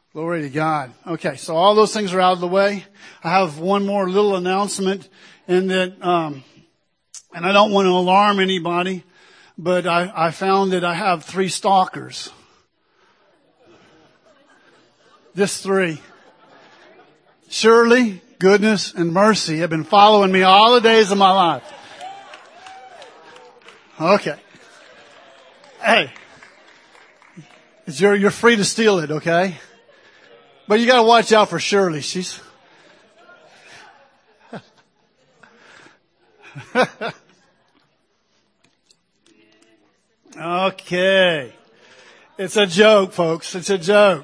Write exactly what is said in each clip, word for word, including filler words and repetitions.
Glory to God. Okay, so all those things are out of the way. I have one more little announcement, in that, um, and I don't want to alarm anybody, but I, I found that I have three stalkers. Just three. Surely, goodness, and mercy have been following me all the days of my life. Okay. Hey. It's your, you're free to steal it, okay? But you gotta watch out for Shirley. She's... Okay. It's a joke, folks. It's a joke.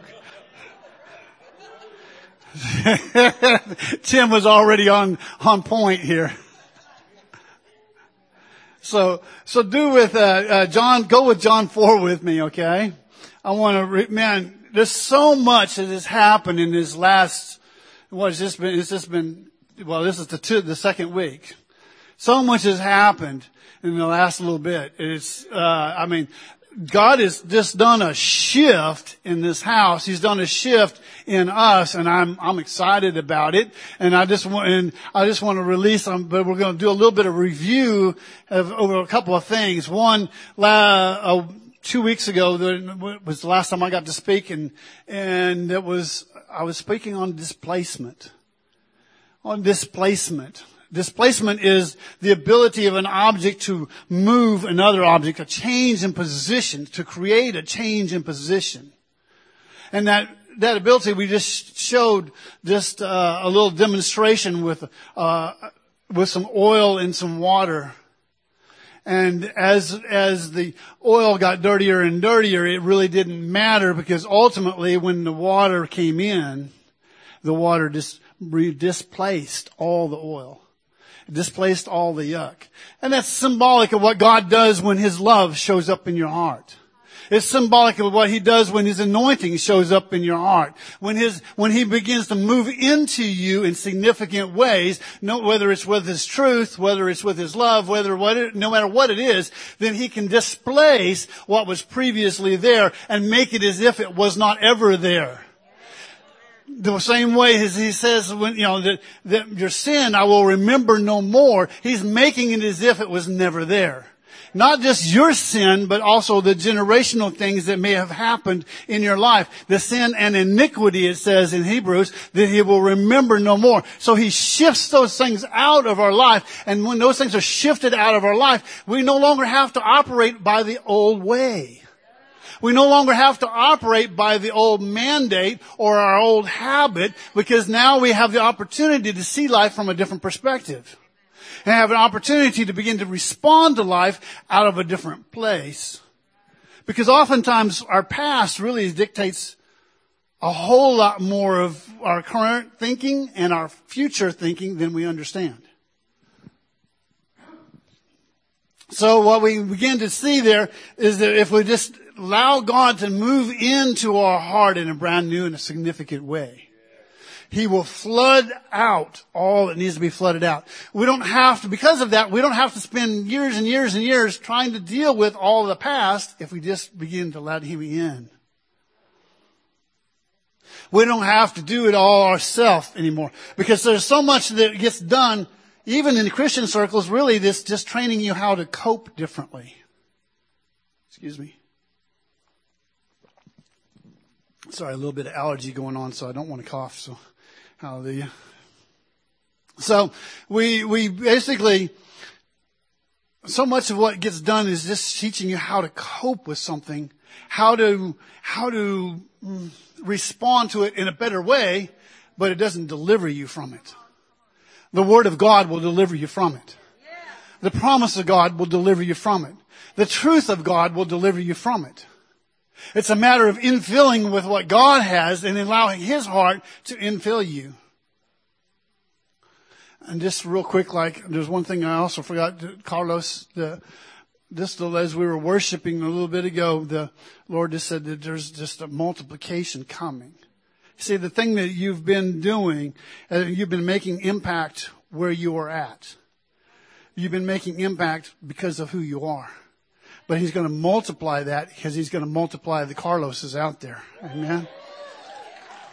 Tim was already on, on point here. So, so do with, uh, uh, John, go with John four with me, okay? I want to, re- man, there's so much that has happened in this last, what has this been, it's just been, well, this is the two, the second week. So much has happened in the last little bit. It's, uh, I mean, God has just done a shift in this house. He's done a shift in us, and I'm, I'm excited about it. And I just want, and I just want to release them, but we're going to do a little bit of review of, over a couple of things. One, la, uh, two weeks ago was the last time I got to speak, and, and it was, I was speaking on displacement. On displacement. Displacement is the ability of an object to move another object, a change in position, to create a change in position. And that, that ability we just showed just, uh, a little demonstration with, uh, with some oil and some water. And as, as the oil got dirtier and dirtier, it really didn't matter, because ultimately when the water came in, the water just displaced all the oil. Displaced all the yuck. And that's symbolic of what God does when His love shows up in your heart. It's symbolic of what He does when His anointing shows up in your heart. When His, when He begins to move into you in significant ways, no, whether it's with His truth, whether it's with His love, whether what it, no matter what it is, then He can displace what was previously there and make it as if it was not ever there. The same way as He says, when, you know, that, that your sin I will remember no more. He's making it as if it was never there. Not just your sin, but also the generational things that may have happened in your life. The sin and iniquity, it says in Hebrews, that He will remember no more. So He shifts those things out of our life. And when those things are shifted out of our life, we no longer have to operate by the old way. We no longer have to operate by the old mandate or our old habit, because now we have the opportunity to see life from a different perspective. And have an opportunity to begin to respond to life out of a different place. Because oftentimes our past really dictates a whole lot more of our current thinking and our future thinking than we understand. So what we begin to see there is that if we just allow God to move into our heart in a brand new and a significant way, He will flood out all that needs to be flooded out. We don't have to, because of that, we don't have to spend years and years and years trying to deal with all the past if we just begin to let Him in. We don't have to do it all ourselves anymore, because there's so much that gets done, even in Christian circles, really this just training you how to cope differently. Excuse me. Sorry, a little bit of allergy going on, so I don't want to cough, so hallelujah. So we, we basically, so much of what gets done is just teaching you how to cope with something, how to, how to respond to it in a better way, but it doesn't deliver you from it. The Word of God will deliver you from it. The promise of God will deliver you from it. The truth of God will deliver you from it. It's a matter of infilling with what God has and allowing His heart to infill you. And just real quick, like, there's one thing I also forgot, Carlos, the, just as we were worshiping a little bit ago, the Lord just said that there's just a multiplication coming. See, the thing that you've been doing, uh, you've been making impact where you are at. You've been making impact because of who you are. But He's going to multiply that, because He's going to multiply the Carloses out there. Amen.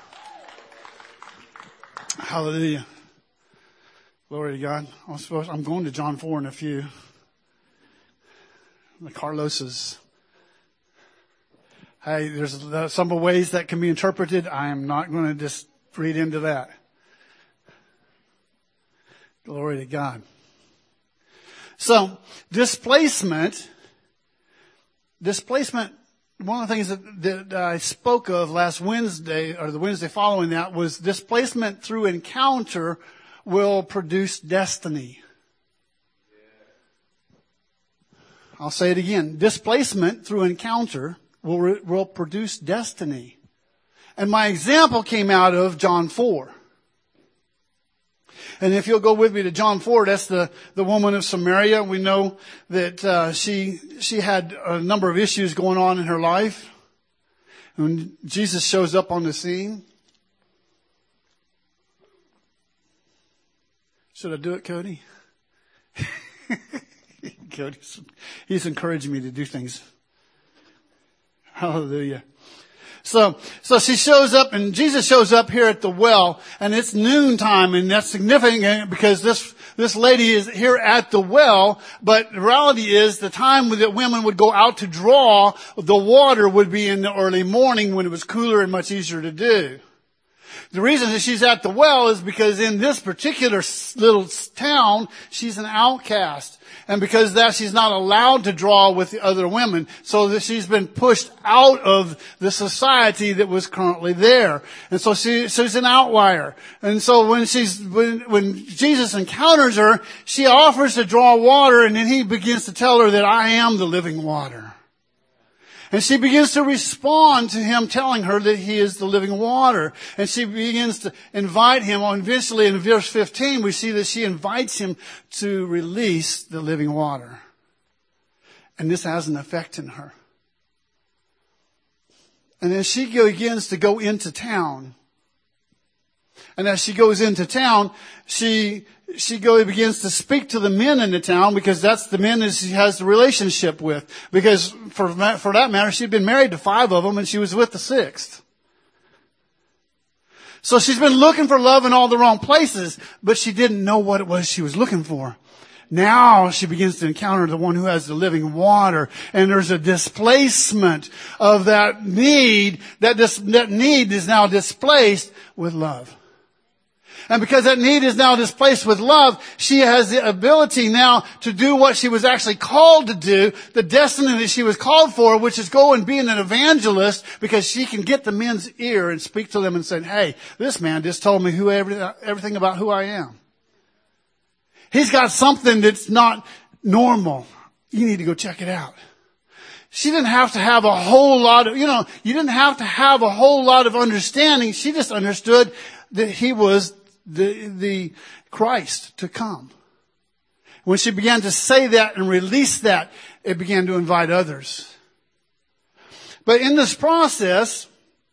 Hallelujah. Glory to God. I'm, supposed, I'm going to John four in a few. The Carlos's. Hey, there's some ways that can be interpreted. I am not going to just read into that. Glory to God. So, displacement, displacement, one of the things that, that I spoke of last Wednesday, or the Wednesday following that, was displacement through encounter will produce destiny. I'll say it again. Displacement through encounter will, will produce destiny. And my example came out of John four. And if you'll go with me to John four, that's the, the woman of Samaria. We know that uh, she she had a number of issues going on in her life. When Jesus shows up on the scene. Should I do it, Cody? Cody's, he's encouraging me to do things. Hallelujah. So, so she shows up, and Jesus shows up here at the well, and it's noontime, and that's significant because this, this lady is here at the well, but the reality is the time that women would go out to draw the water would be in the early morning when it was cooler and much easier to do. The reason that she's at the well is because in this particular little town, she's an outcast. And because of that, she's not allowed to draw with the other women. So that she's been pushed out of the society that was currently there. And so she, so she's an outlier. And so when she's, when, when Jesus encounters her, she offers to draw water, and then he begins to tell her that I am the living water. And she begins to respond to him telling her that he is the living water. And she begins to invite him. Eventually in verse fifteen, we see that she invites him to release the living water. And this has an effect in her. And then she begins to go into town. And as she goes into town, she she go, begins to speak to the men in the town, because that's the men that she has the relationship with. Because for for that matter, she'd been married to five of them, and she was with the sixth. So she's been looking for love in all the wrong places, but she didn't know what it was she was looking for. Now she begins to encounter the one who has the living water, and there's a displacement of that need. That dis, that need is now displaced with love. And because that need is now displaced with love, she has the ability now to do what she was actually called to do, the destiny that she was called for, which is go and be an evangelist, because she can get the men's ear and speak to them and say, hey, this man just told me who every, everything about who I am. He's got something that's not normal. You need to go check it out. She didn't have to have a whole lot of, you know, you didn't have to have a whole lot of understanding. She just understood that he was the, the Christ to come. When she began to say that and release that, it began to invite others. But in this process,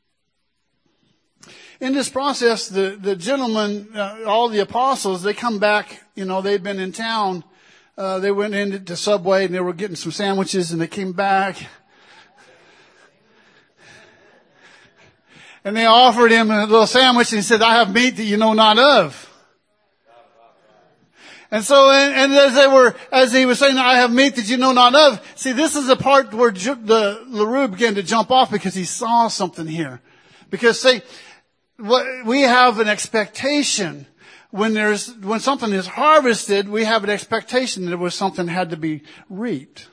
in this process, the, the gentlemen, uh, all the apostles, they come back, you know, they've been in town. Uh, they went into Subway and they were getting some sandwiches, and they came back. And they offered him a little sandwich, and he said, I have meat that you know not of. And so, and, and as they were, as he was saying, I have meat that you know not of. See, this is the part where ju- the LaRue began to jump off, because he saw something here. Because see, what, we have an expectation. When there's, when something is harvested, we have an expectation that there was something had to be reaped.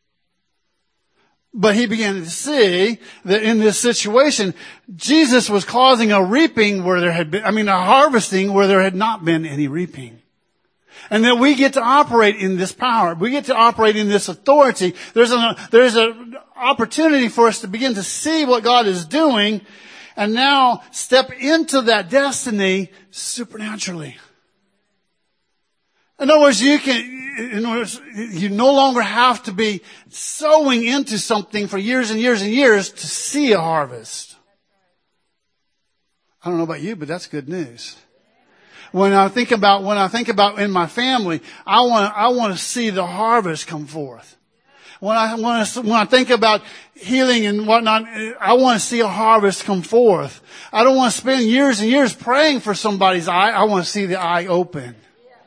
But he began to see that in this situation, Jesus was causing a reaping where there had been, I mean, a harvesting where there had not been any reaping. And that we get to operate in this power. We get to operate in this authority. There's an, there's an opportunity for us to begin to see what God is doing, and now step into that destiny supernaturally. In other words, you can, in other words, you no longer have to be sowing into something for years and years and years to see a harvest. I don't know about you, but that's good news. When I think about, when I think about in my family, I want, I want to see the harvest come forth. when I, when I, when I think about healing and whatnot, I want to see a harvest come forth. I don't want to spend years and years praying for somebody's eye. I want to see the eye open.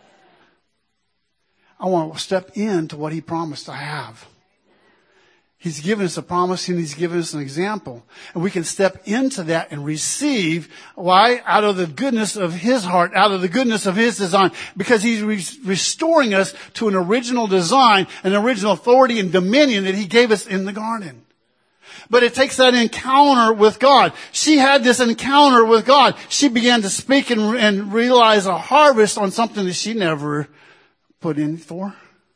I want to step into what He promised I have. He's given us a promise and He's given us an example. And we can step into that and receive, why? Out of the goodness of His heart, out of the goodness of His design. Because He's re- restoring us to an original design, an original authority and dominion that He gave us in the garden. But it takes that encounter with God. She had this encounter with God. She began to speak and, and realize a harvest on something that she never put in for.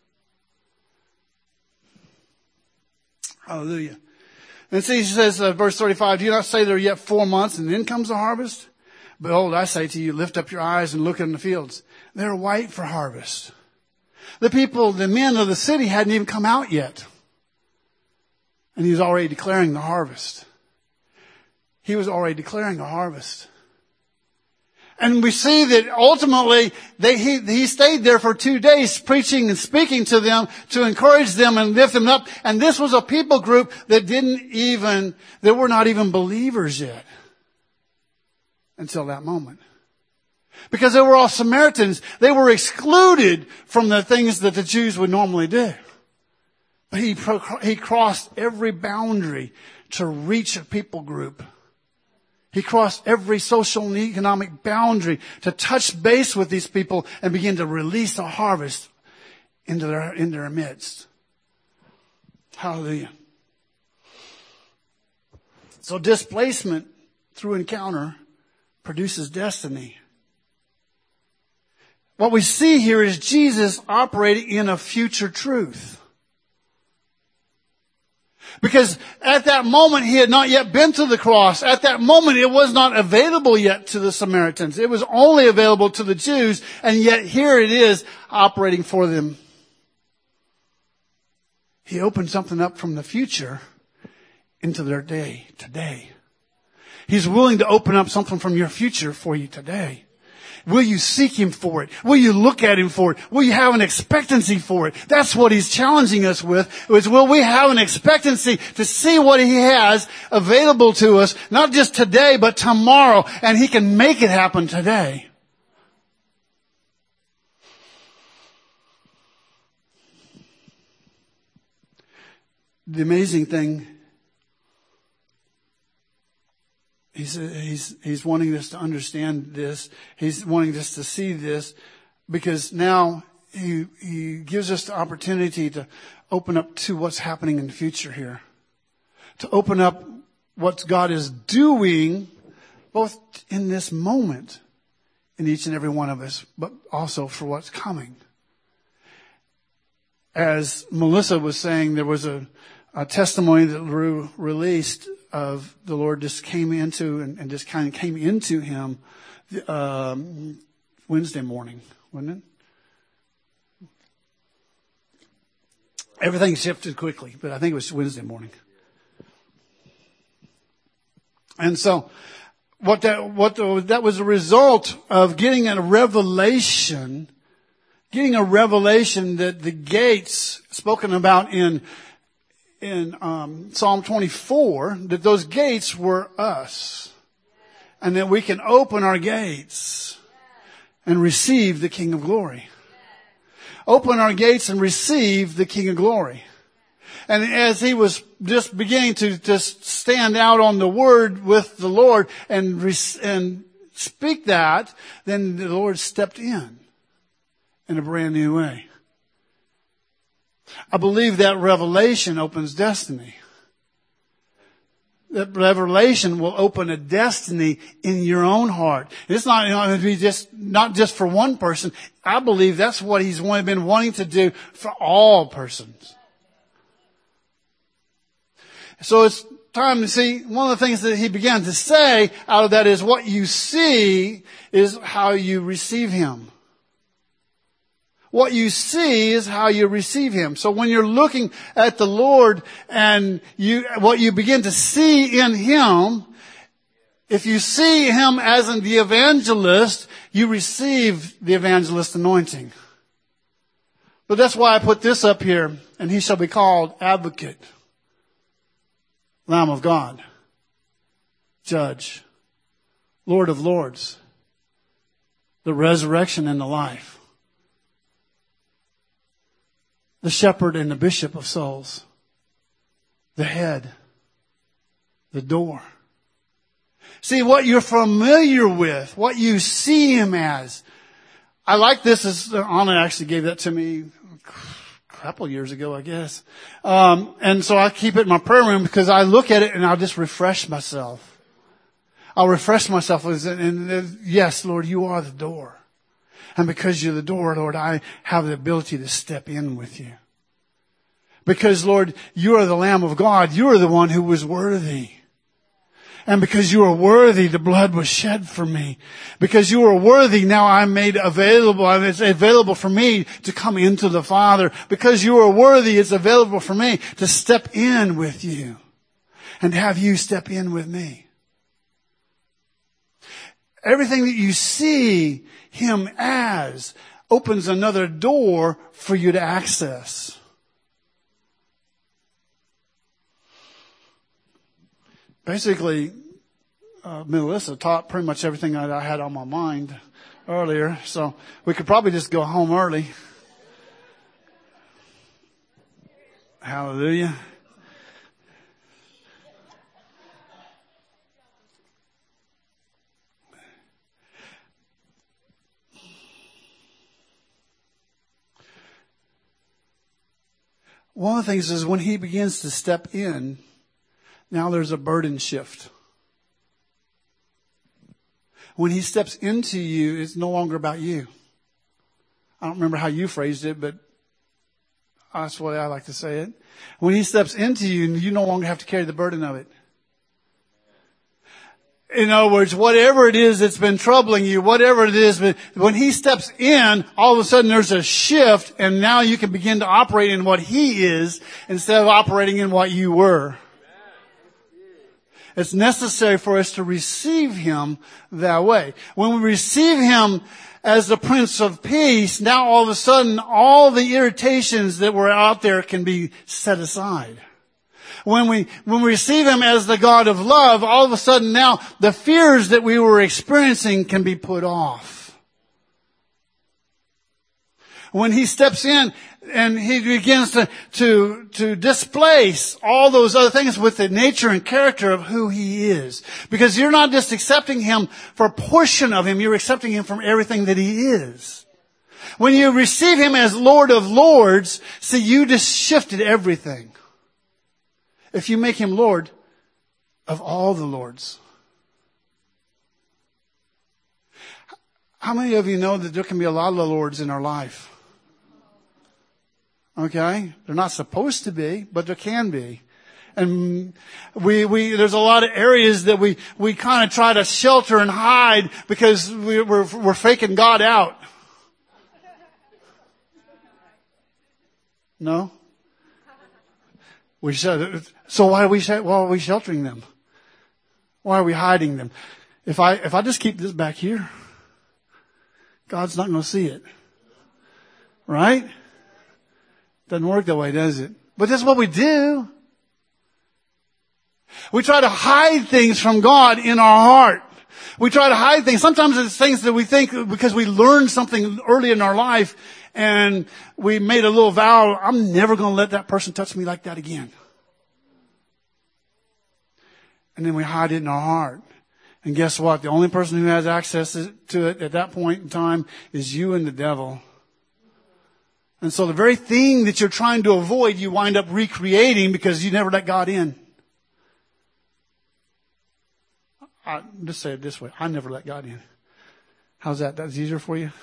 Hallelujah. And see, he says, uh, verse thirty-five, do you not say there are yet four months and then comes the harvest? Behold, I say to you, lift up your eyes and look in the fields. They're white for harvest. The people, the men of the city hadn't even come out yet. And he was already declaring the harvest. He was already declaring a harvest. And we see that ultimately they, he, he stayed there for two days preaching and speaking to them to encourage them and lift them up. And this was a people group that didn't even, that were not even believers yet until that moment. Because they were all Samaritans. They were excluded from the things that the Jews would normally do. But he, he crossed every boundary to reach a people group. He crossed every social and economic boundary to touch base with these people and begin to release a harvest into their, in their midst. Hallelujah. So displacement through encounter produces destiny. What we see here is Jesus operating in a future truth. Because at that moment, he had not yet been to the cross. At that moment, it was not available yet to the Samaritans. It was only available to the Jews, and yet here it is operating for them. He opened something up from the future into their day, today. He's willing to open up something from your future for you today. Will you seek Him for it? Will you look at Him for it? Will you have an expectancy for it? That's what He's challenging us with. Is will we have an expectancy to see what He has available to us, not just today, but tomorrow, and He can make it happen today. The amazing thing, He's, he's, he's wanting us to understand this. He's wanting us to see this because now he, he gives us the opportunity to open up to what's happening in the future here. To open up what God is doing both in this moment in each and every one of us, but also for what's coming. As Melissa was saying, there was a, a testimony that Rue released of the Lord just came into and, and just kind of came into him um, Wednesday morning, wasn't it? Everything shifted quickly, but I think it was Wednesday morning. And so, what that what the, that was a result of getting a revelation, getting a revelation that the gates spoken about in. in um, Psalm twenty-four, that those gates were us. And that we can open our gates and receive the King of Glory. Open our gates and receive the King of Glory. And as he was just beginning to just stand out on the Word with the Lord and, and speak that, then the Lord stepped in in a brand new way. I believe that revelation opens destiny. That revelation will open a destiny in your own heart. It's not going to be just, not just for one person. I believe that's what He's been wanting to do for all persons. So it's time to see, one of the things that He began to say out of that is what you see is how you receive Him. What you see is how you receive Him. So when you're looking at the Lord and you, what you begin to see in Him, if you see Him as in the evangelist, you receive the evangelist anointing. But that's why I put this up here. And he shall be called Advocate, Lamb of God, Judge, Lord of Lords, the resurrection and the life, the shepherd and the bishop of souls, the head, the door. See, what you're familiar with, what you see him as. I like this. As Anna actually gave that to me a couple of years ago, I guess. Um, and so I keep it in my prayer room because I look at it and I'll just refresh myself. I'll refresh myself. And yes, Lord, you are the door. And because you're the door, Lord, I have the ability to step in with you. Because, Lord, you are the Lamb of God. You are the one who was worthy. And because you are worthy, the blood was shed for me. Because you are worthy, now I'm made available. It's available for me to come into the Father. Because you are worthy, it's available for me to step in with you. And have you step in with me. Everything that you see him as opens another door for you to access. Basically, uh, Melissa taught pretty much everything that I had on my mind earlier, so we could probably just go home early. Hallelujah. One of the things is when he begins to step in, now there's a burden shift. When he steps into you, it's no longer about you. I don't remember how you phrased it, but that's the way I like to say it. When he steps into you, you no longer have to carry the burden of it. In other words, whatever it is that's been troubling you, whatever it is, when he steps in, all of a sudden there's a shift, and now you can begin to operate in what he is instead of operating in what you were. It's necessary for us to receive him that way. When we receive him as the Prince of Peace, now all of a sudden all the irritations that were out there can be set aside. When we, when we receive him as the God of love, all of a sudden now the fears that we were experiencing can be put off. When he steps in and he begins to, to, to displace all those other things with the nature and character of who he is. Because you're not just accepting him for a portion of him, you're accepting him from everything that he is. When you receive him as Lord of Lords, see, you just shifted everything. If you make him Lord of all the Lords. How many of you know that there can be a lot of Lords in our life? Okay? They're not supposed to be, but there can be. And we, we, there's a lot of areas that we, we kind of try to shelter and hide because we, we're, we're faking God out. No? We said, so why are we, why are we sheltering them? Why are we hiding them? If I, if I just keep this back here, God's not going to see it. Right? Doesn't work that way, does it? But that's what we do. We try to hide things from God in our heart. We try to hide things. Sometimes it's things that we think because we learned something early in our life and we made a little vow, I'm never going to let that person touch me like that again. And then we hide it in our heart. And guess what? The only person who has access to it at that point in time is you and the devil. And so the very thing that you're trying to avoid, you wind up recreating because you never let God in. I, just say it this way. I never let God in. How's that? That's easier for you?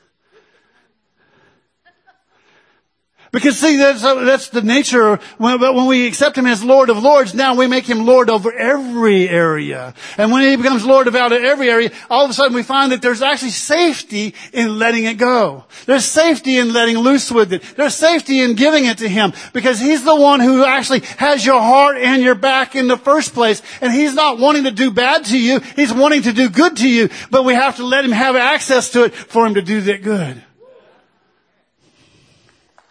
Because see, that's, that's the nature. When, when we accept him as Lord of Lords, now we make him Lord over every area. And when he becomes Lord of every area, all of a sudden we find that there's actually safety in letting it go. There's safety in letting loose with it. There's safety in giving it to him. Because he's the one who actually has your heart and your back in the first place. And he's not wanting to do bad to you. He's wanting to do good to you. But we have to let him have access to it for him to do that good.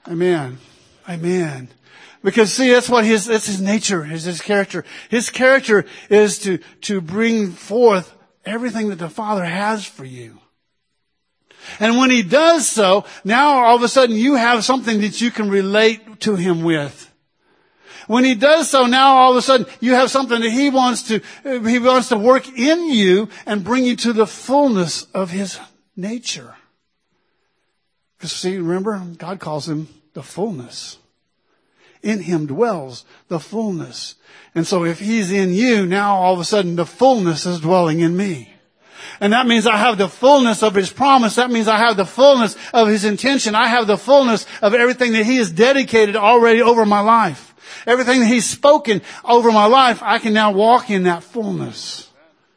Amen. Amen. Because see, that's what his, that's his nature, is his character. His character is to, to bring forth everything that the Father has for you. And when he does so, now all of a sudden you have something that you can relate to him with. When he does so, now all of a sudden you have something that he wants to, he wants to work in you and bring you to the fullness of his nature. Because see, remember, God calls him the fullness. In him dwells the fullness. And so if he's in you, now all of a sudden the fullness is dwelling in me. And that means I have the fullness of his promise. That means I have the fullness of his intention. I have the fullness of everything that he has dedicated already over my life. Everything that he's spoken over my life, I can now walk in that fullness.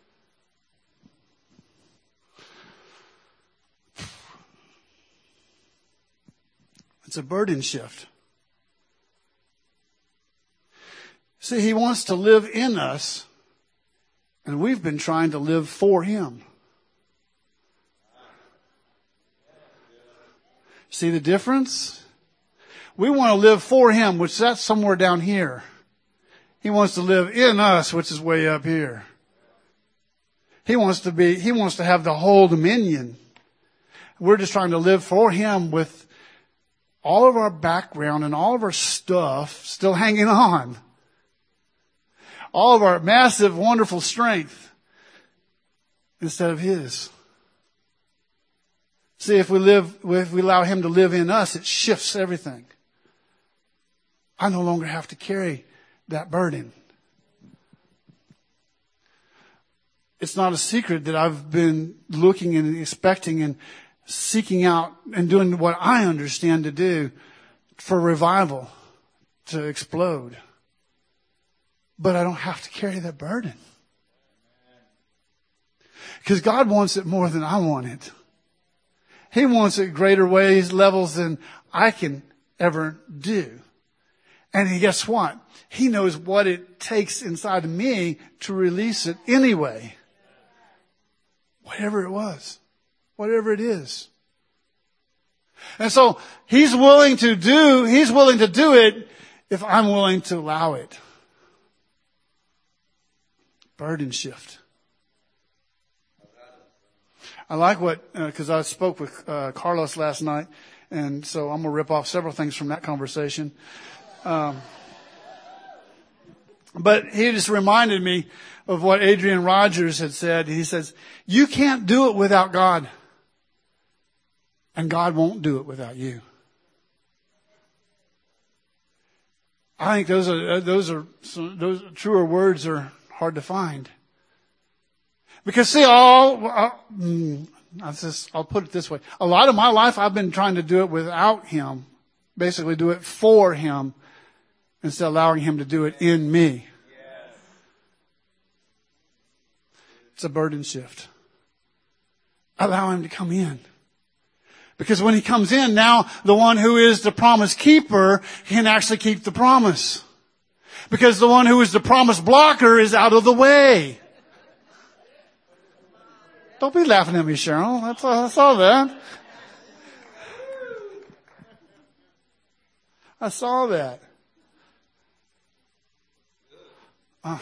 It's a burden shift. See, he wants to live in us, and we've been trying to live for him. See the difference? We want to live for him, which that's somewhere down here. He wants to live in us, which is way up here. He wants to be, he wants to have the whole dominion. We're just trying to live for him with all of our background and all of our stuff still hanging on. All of our massive, wonderful strength instead of his. See, if we live, if we allow him to live in us, it shifts everything. I no longer have to carry that burden. It's not a secret that I've been looking and expecting and seeking out and doing what I understand to do for revival to explode. But I don't have to carry that burden. Because God wants it more than I want it. He wants it greater ways, levels than I can ever do. And guess what? He knows what it takes inside of me to release it anyway. Whatever it was. Whatever it is. And so he's willing to do, he's willing to do it if I'm willing to allow it. Burden shift. I like what, because uh, I spoke with uh, Carlos last night, and so I'm going to rip off several things from that conversation. Um, but he just reminded me of what Adrian Rogers had said. He says, you can't do it without God, and God won't do it without you. I think those are those are those truer words are hard to find. Because see, all, uh, I'll, just, I'll put it this way. A lot of my life I've been trying to do it without him. Basically do it for him instead of allowing him to do it in me. It's a burden shift. Allow him to come in. Because when he comes in, now the one who is the promise keeper can actually keep the promise. Because the one who is the promise blocker is out of the way. Don't be laughing at me, Cheryl. That's, I saw that. I saw that. Uh,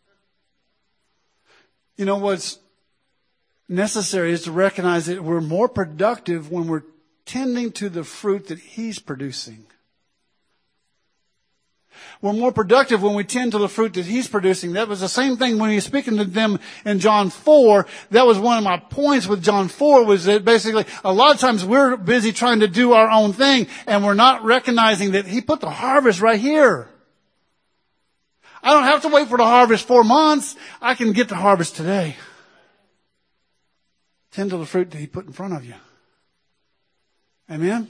you know, what's necessary is to recognize that we're more productive when we're tending to the fruit that he's producing. We're more productive when we tend to the fruit that he's producing. That was the same thing when he was speaking to them in John four. That was one of my points with John four, was that basically a lot of times we're busy trying to do our own thing and we're not recognizing that he put the harvest right here. I don't have to wait for the harvest four months. I can get the harvest today. Tend to the fruit that he put in front of you. Amen?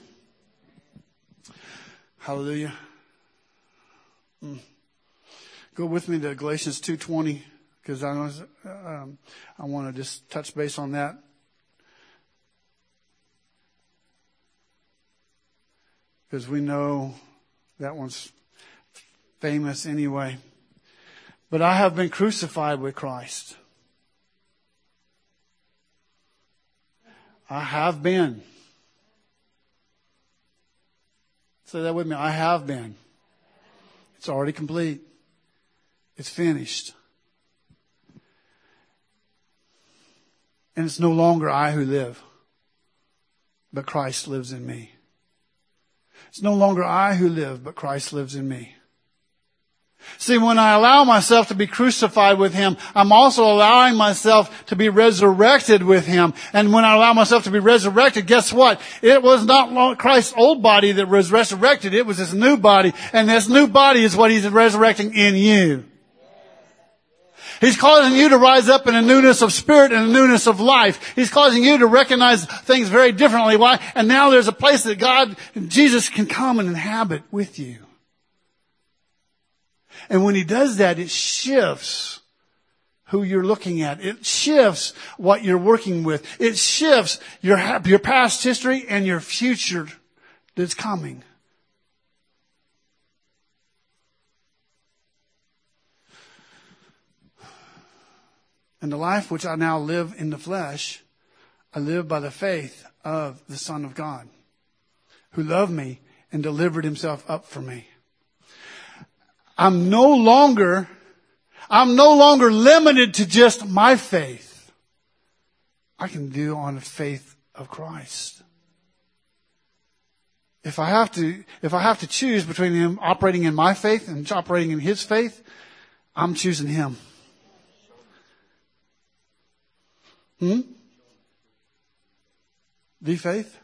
Hallelujah. Mm. Go with me to Galatians two twenty, because I, um, I want to just touch base on that. Because we know that one's famous anyway. But I have been crucified with Christ. I have been. Say that with me. I have been. It's already complete. It's finished. And it's no longer I who live, but Christ lives in me. It's no longer I who live, but Christ lives in me. See, when I allow myself to be crucified with Him, I'm also allowing myself to be resurrected with Him. And when I allow myself to be resurrected, guess what? It was not Christ's old body that was resurrected. It was His new body. And this new body is what He's resurrecting in you. He's causing you to rise up in a newness of spirit and a newness of life. He's causing you to recognize things very differently. Why? And now there's a place that God, Jesus can come and inhabit with you. And when He does that, it shifts who you're looking at. It shifts what you're working with. It shifts your, your past history and your future that's coming. And the life which I now live in the flesh, I live by the faith of the Son of God, who loved me and delivered Himself up for me. I'm no longer, I'm no longer limited to just my faith. I can do on the faith of Christ. If I have to, if I have to choose between Him operating in my faith and operating in His faith, I'm choosing Him. Hmm? The faith?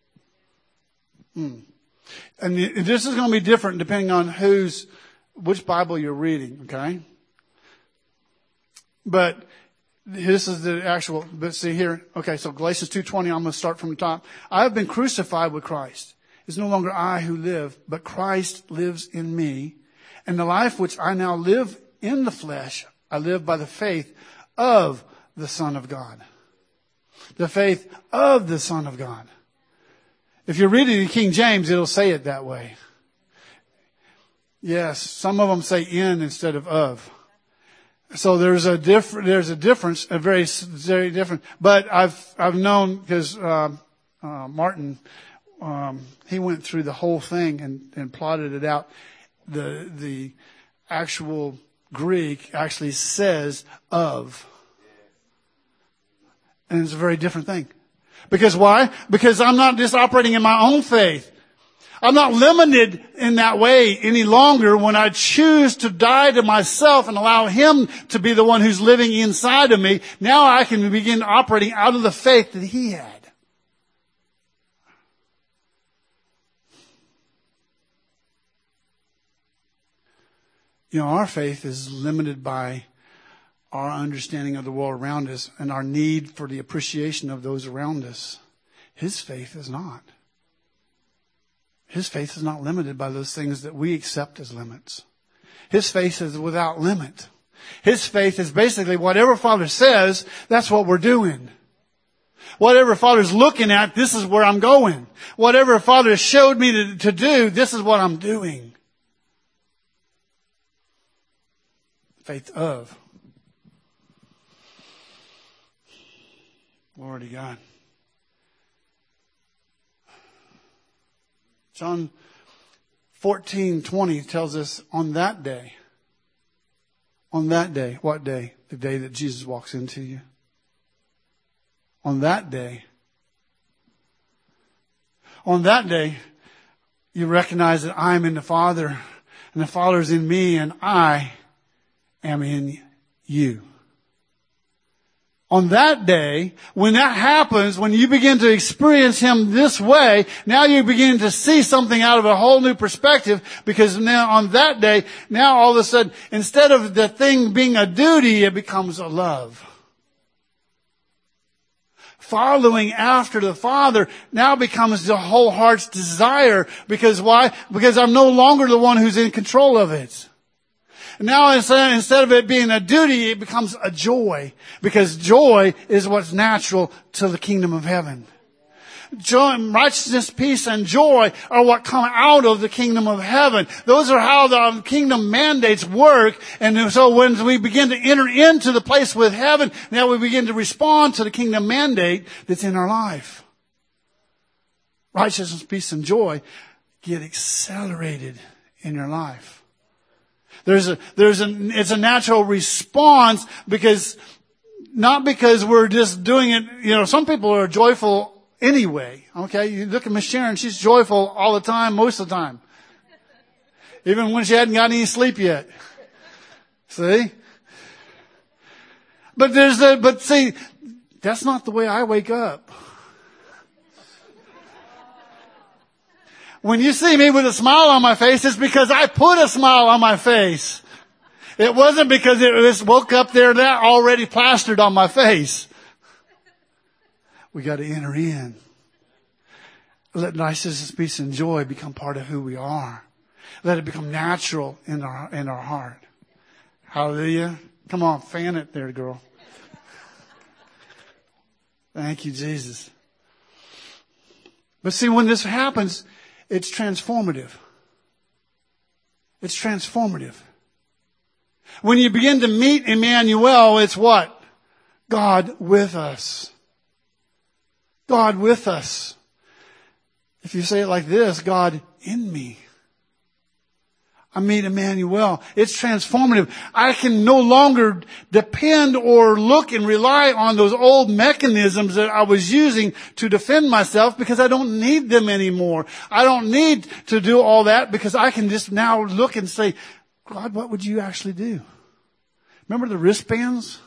Hmm. And this is going to be different depending on whose, which Bible you're reading, okay? But this is the actual, but see here, okay, so Galatians two twenty, I'm going to start from the top. I have been crucified with Christ. It's no longer I who live, but Christ lives in me. And the life which I now live in the flesh, I live by the faith of the Son of God. The faith of the Son of God. If you're reading the King James, it'll say it that way. Yes, some of them say in instead of of. So there's a different, there's a difference, a very, very different. But I've, I've known because uh, uh, Martin, um, he went through the whole thing and, and plotted it out. The the actual Greek actually says of. And it's a very different thing. Because why? Because I'm not just operating in my own faith. I'm not limited in that way any longer when I choose to die to myself and allow Him to be the one who's living inside of me. Now I can begin operating out of the faith that He had. You know, our faith is limited by our understanding of the world around us and our need for the appreciation of those around us. His faith is not. His faith is not limited by those things that we accept as limits. His faith is without limit. His faith is basically whatever Father says, that's what we're doing. Whatever Father's looking at, this is where I'm going. Whatever Father showed me to, to do, this is what I'm doing. Faith of. Glory to God. John fourteen twenty tells us on that day. On that day. What day? The day that Jesus walks into you. On that day. On that day, you recognize that I'm in the Father and the Father is in me and I am in you. On that day, when that happens, when you begin to experience Him this way, now you begin to see something out of a whole new perspective, because now on that day, now all of a sudden, instead of the thing being a duty, it becomes a love. Following after the Father now becomes the whole heart's desire. Because why? Because I'm no longer the one who's in control of it. Now instead of it being a duty, it becomes a joy. Because joy is what's natural to the kingdom of heaven. Joy, righteousness, peace, and joy are what come out of the kingdom of heaven. Those are how the kingdom mandates work. And so when we begin to enter into the place with heaven, now we begin to respond to the kingdom mandate that's in our life. Righteousness, peace, and joy get accelerated in your life. There's a, there's a, it's a natural response because, not because we're just doing it, you know, some people are joyful anyway. Okay. You look at Miss Sharon, she's joyful all the time, most of the time. Even when she hadn't got any sleep yet. See? But there's a, but see, that's not the way I wake up. When you see me with a smile on my face, it's because I put a smile on my face. It wasn't because it just woke up there that already plastered on my face. We got to enter in. Let righteousness, peace, and joy become part of who we are. Let it become natural in our in our heart. Hallelujah. Come on, fan it there, girl. Thank you, Jesus. But see, when this happens, it's transformative. It's transformative. When you begin to meet Emmanuel, it's what? God with us. God with us. If you say it like this, God in me. I meet Emmanuel. It's transformative. I can no longer depend or look and rely on those old mechanisms that I was using to defend myself because I don't need them anymore. I don't need to do all that because I can just now look and say, God, what would you actually do? Remember the wristbands?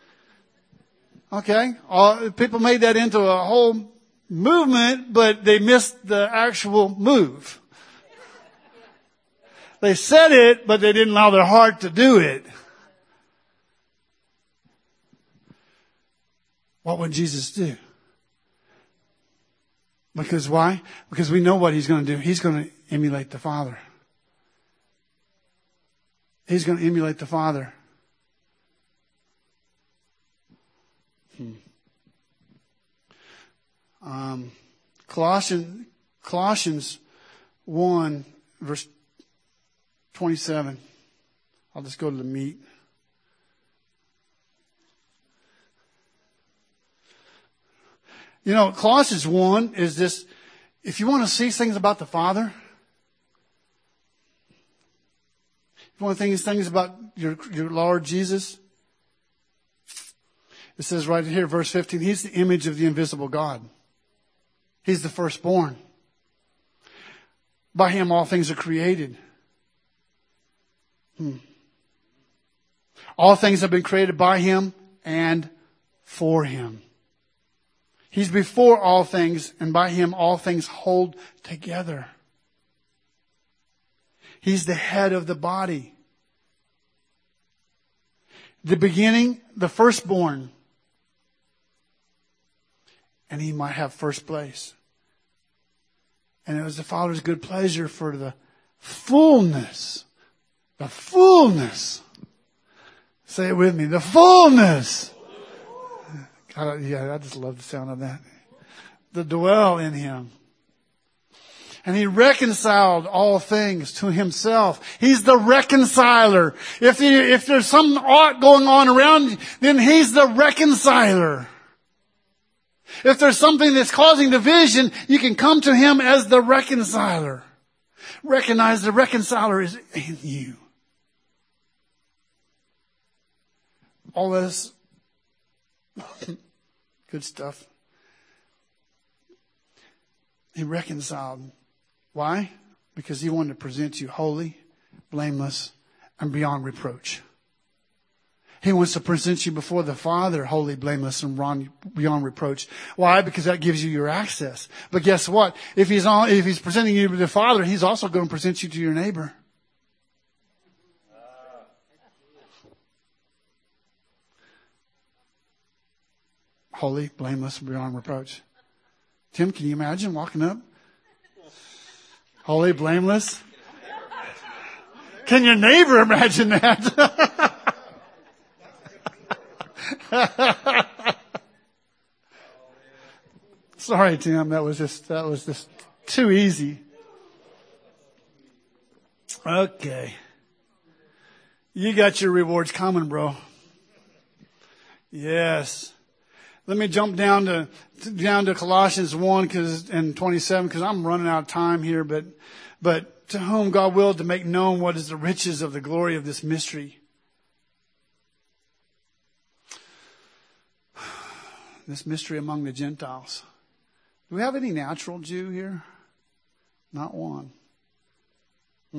Okay. Uh, people made that into a whole movement, but they missed the actual move. They said it, but they didn't allow their heart to do it. What would Jesus do? Because why? Because we know what He's going to do. He's going to emulate the Father. He's going to emulate the Father. Hmm. Um, Colossians, Colossians one, verse twenty-seven. I'll just go to the meat. You know, Colossians one is this, if you want to see things about the Father, if you want to think things about your, your Lord Jesus, it says right here, verse fifteen, He's the image of the invisible God. He's the firstborn. By Him all things are created. Hmm. All things have been created by Him and for Him. He's before all things, and by Him all things hold together. He's the head of the body. The beginning, the firstborn. And He might have first place. And it was the Father's good pleasure for the fullness, the fullness. Say it with me, the fullness. God, yeah, I just love the sound of that. To dwell in Him. And He reconciled all things to Himself. He's the reconciler. If, he, if there's some ought going on around, then He's the reconciler. If there's something that's causing division, you can come to Him as the reconciler. Recognize the reconciler is in you. All this good stuff. He reconciled. Why? Because He wanted to present you holy, blameless, and beyond reproach. He wants to present you before the Father, holy, blameless, and beyond reproach. Why? Because that gives you your access. But guess what? If He's on, if He's presenting you to the Father, He's also going to present you to your neighbor. Holy, blameless, beyond reproach. Tim, can you imagine walking up? Holy, blameless. Can your neighbor imagine that? Sorry, Tim. That was just that was just too easy. Okay. You got your rewards coming, bro. Yes. Let me jump down to, down to Colossians one cause, and twenty-seven because I'm running out of time here, but, but to whom God willed to make known what is the riches of the glory of this mystery. This mystery among the Gentiles. Do we have any natural Jew here? Not one. Hmm.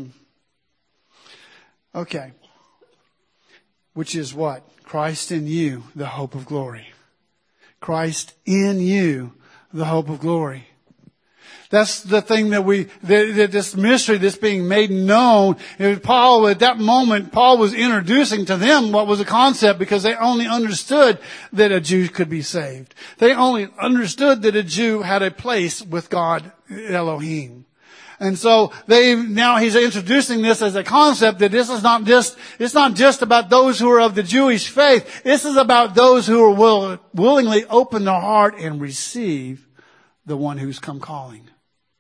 Okay. Which is what? Christ in you, the hope of glory. Christ in you, the hope of glory. That's the thing that we, that, that this mystery that's being made known. And Paul, at that moment, Paul was introducing to them what was a concept because they only understood that a Jew could be saved. They only understood that a Jew had a place with God, Elohim. And so they, now he's introducing this as a concept that this is not just, it's not just about those who are of the Jewish faith. This is about those who are will, willingly open their heart and receive the one who's come calling.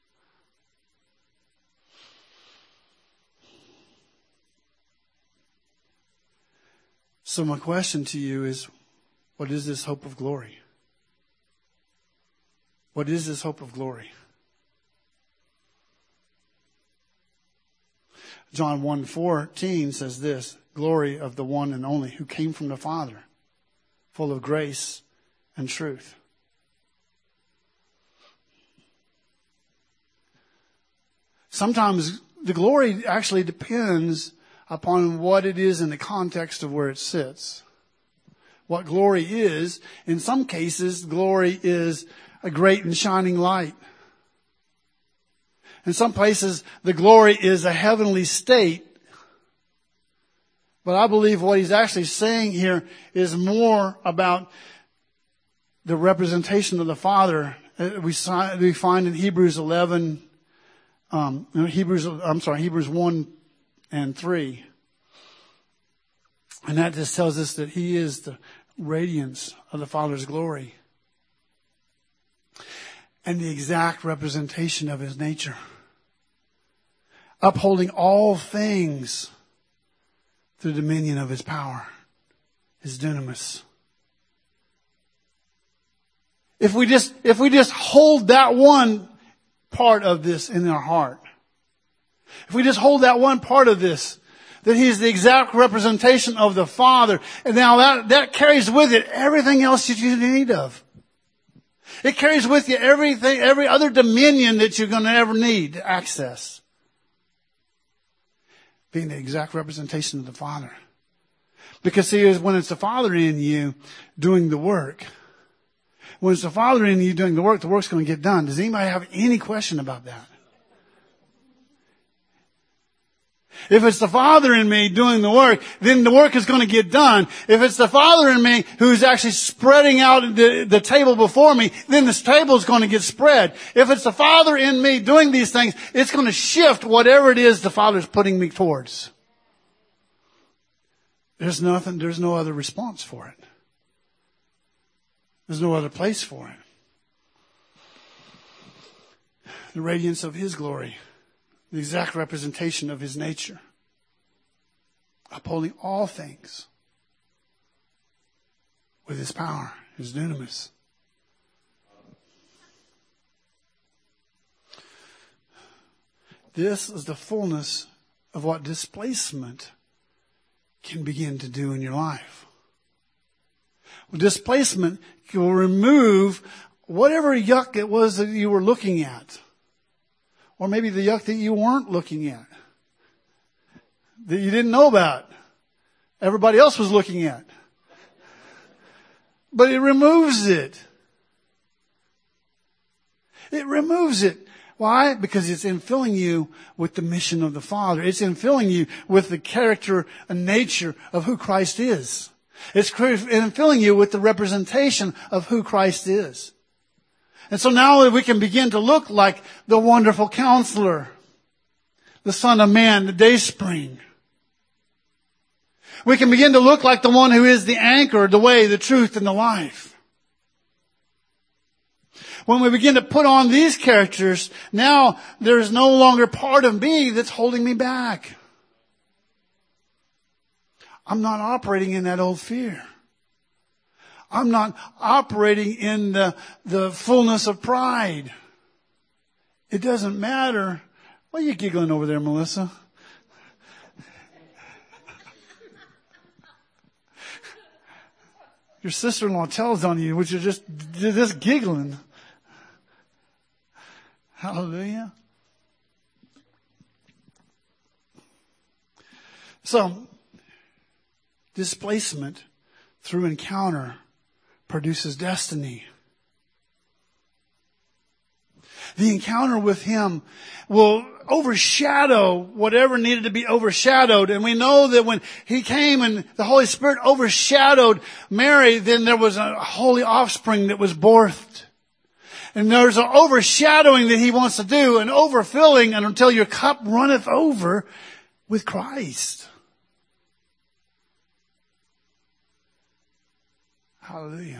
So my question to you is, what is this hope of glory? What is this hope of glory? John one fourteen says this, glory of the one and only who came from the Father, full of grace and truth. Sometimes the glory actually depends upon what it is in the context of where it sits. What glory is, in some cases, glory is a great and shining light. In some places, the glory is a heavenly state. But I believe what he's actually saying here is more about the representation of the Father. We find in Hebrews eleven, um, Hebrews, I'm sorry, Hebrews one and three. And that just tells us that he is the radiance of the Father's glory and the exact representation of his nature, upholding all things through the dominion of his power, his dunamis. If we just, if we just hold that one part of this in our heart, if we just hold that one part of this, that he's the exact representation of the Father, and now that, that carries with it everything else that you need of. It carries with you everything, every other dominion that you're going to ever need to access. Being the exact representation of the Father. Because see, when it's the Father in you doing the work, when it's the Father in you doing the work, the work's going to get done. Does anybody have any question about that? If it's the Father in me doing the work, then the work is going to get done. If it's the Father in me who's actually spreading out the, the table before me, then this table is going to get spread. If it's the Father in me doing these things, it's going to shift whatever it is the Father's putting me towards. There's nothing, there's no other response for it. There's no other place for it. The radiance of his glory. The exact representation of his nature. Upholding all things with his power, his dunamis. This is the fullness of what displacement can begin to do in your life. Well, displacement will remove whatever yuck it was that you were looking at. Or maybe the yuck that you weren't looking at. That you didn't know about. Everybody else was looking at. But it removes it. It removes it. Why? Because it's infilling you with the mission of the Father. It's infilling you with the character and nature of who Christ is. It's infilling you with the representation of who Christ is. And so now we can begin to look like the wonderful Counselor, the Son of Man, the Dayspring. We can begin to look like the one who is the anchor, the way, the truth, and the life. When we begin to put on these characters, now there's no longer part of me that's holding me back. I'm not operating in that old fear. I'm not operating in the, the fullness of pride. It doesn't matter. Why are you giggling over there, Melissa? Your sister-in-law tells on you, which you're just, you're just giggling. Hallelujah. So, displacement through encounter produces destiny. The encounter with Him will overshadow whatever needed to be overshadowed. And we know that when He came and the Holy Spirit overshadowed Mary, then there was a holy offspring that was birthed. And there's an overshadowing that He wants to do, an overfilling, and until your cup runneth over with Christ. Hallelujah.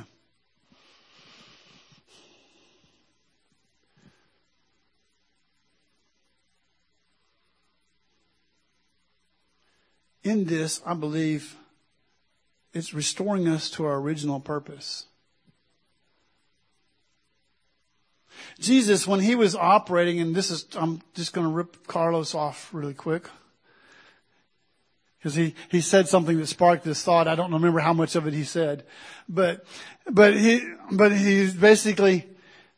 In this, I believe, it's restoring us to our original purpose. Jesus, when He was operating, and this is, I'm just going to rip Carlos off really quick. Because he, he said something that sparked this thought. I don't remember how much of it he said. But, but he, but he basically,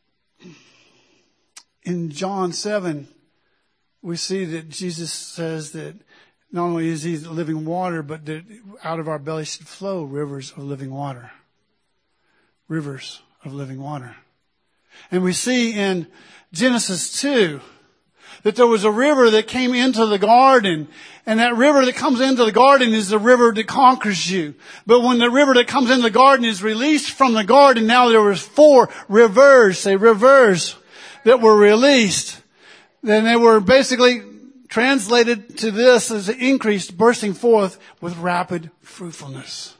in John seven, we see that Jesus says that not only is He living water, but that out of our belly should flow rivers of living water. Rivers of living water. And we see in Genesis two that there was a river that came into the garden. And that river that comes into the garden is the river that conquers you. But when the river that comes into the garden is released from the garden, now there was four rivers, say rivers, that were released. Then they were basically translated to this as increased, bursting forth with rapid fruitfulness.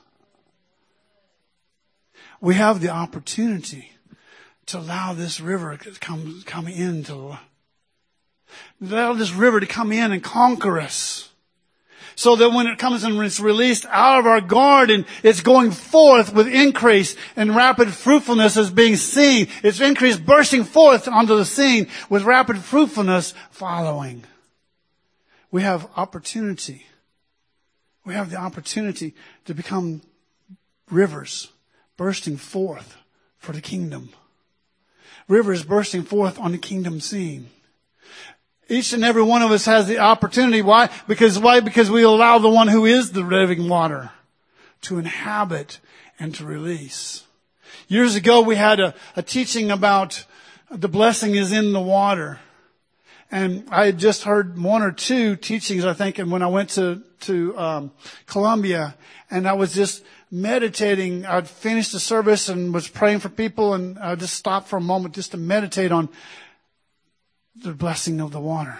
We have the opportunity to allow this river to come, come in to allow this river to come in and conquer us. So that when it comes and it's released out of our garden, it's going forth with increase and rapid fruitfulness is being seen. It's increased, bursting forth onto the scene with rapid fruitfulness following. We have opportunity. We have the opportunity to become rivers bursting forth for the kingdom. Rivers bursting forth on the kingdom scene. Each and every one of us has the opportunity. Why? Because why? Because we allow the one who is the living water to inhabit and to release. Years ago, we had a, a teaching about the blessing is in the water. And I had just heard one or two teachings, I think, and when I went to, to, um, Columbia, and I was just meditating. I'd finished the service and was praying for people, and I just stopped for a moment just to meditate on the blessing of the water.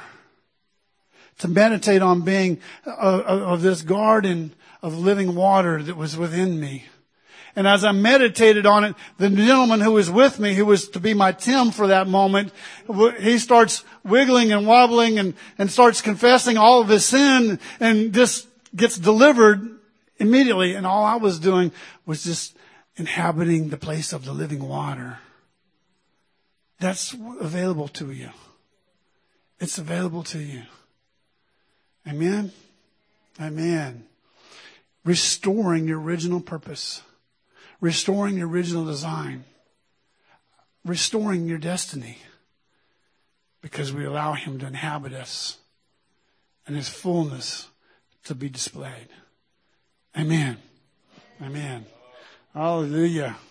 To meditate on being of, of this garden of living water that was within me. And as I meditated on it, the gentleman who was with me, who was to be my Tim for that moment, he starts wiggling and wobbling and, and starts confessing all of his sin and just gets delivered immediately. And all I was doing was just inhabiting the place of the living water. That's available to you. It's available to you. Amen? Amen. Restoring your original purpose. Restoring your original design. Restoring your destiny. Because we allow Him to inhabit us. And His fullness to be displayed. Amen. Amen. Hallelujah.